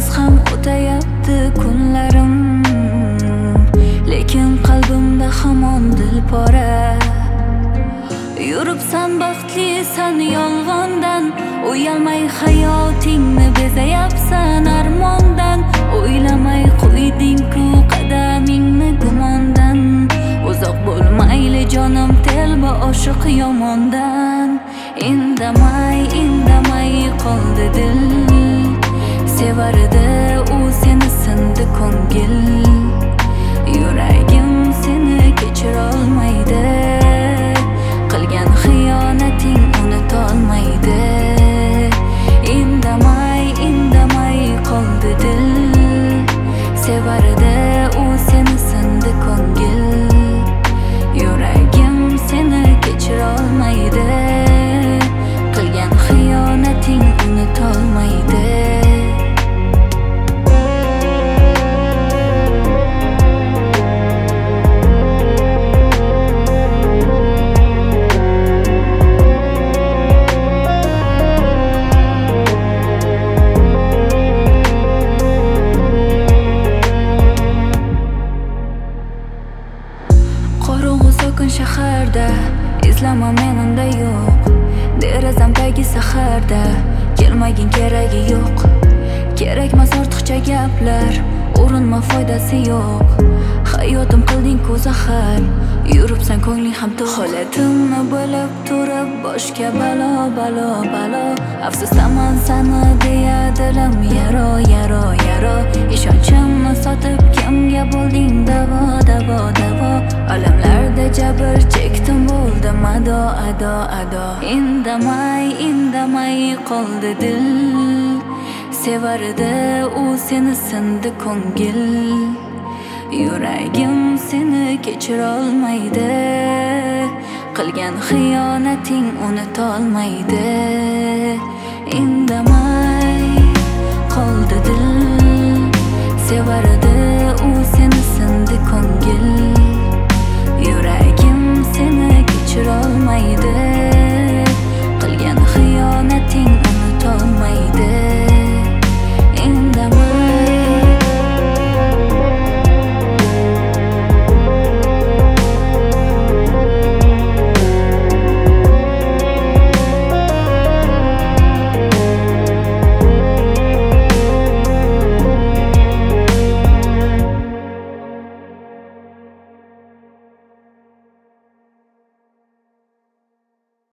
ham o'tayapti kunlarim, lekin qalbimda hamon dilpora. Yuribsan baxtlisan yolg'ondan, uyalmay hayotingni bezayapsan armondan. O'ylamay qo'yding-ku qadamingni gumondan. Uzoq bo'lmayli jonim telba oshiq yomondan. Indamay qoldi dil, sevardi u seni sindi ko'ngil. Yuragim seni kechirolmaydi, qilgan xiyonating unutolmaydi. Indamay qoldi dil, sevardi u seni sindi ko'ngil. Yuragim seni kechirolmaydi, qilgan xiyonating unutolmaydi. Qorong'u sokin shaharda izlama men unda yo'q. Derazam tagi saharda kelmagin, keragi yo'q. Kerakmas ortiqcha gaplar, urinma foydasi yo'q. Hayotim qilding-ku zahar, yuribsan ko'ngling ham to'q. Holatimni bilib turib boshga balo. Afsusdaman sani deya dilim yaro. Ishonchimni sotib kimga bo'lding davo. Alamlarda jabr chekdim, bo'ldim ado. Indamay qoldi dil, sevardi u seni sindi ko'ngil. Yuragim seni kechirolmaydi, qilgan xiyonating unutolmaydi. Indamay qoldi dil, sevardi u seni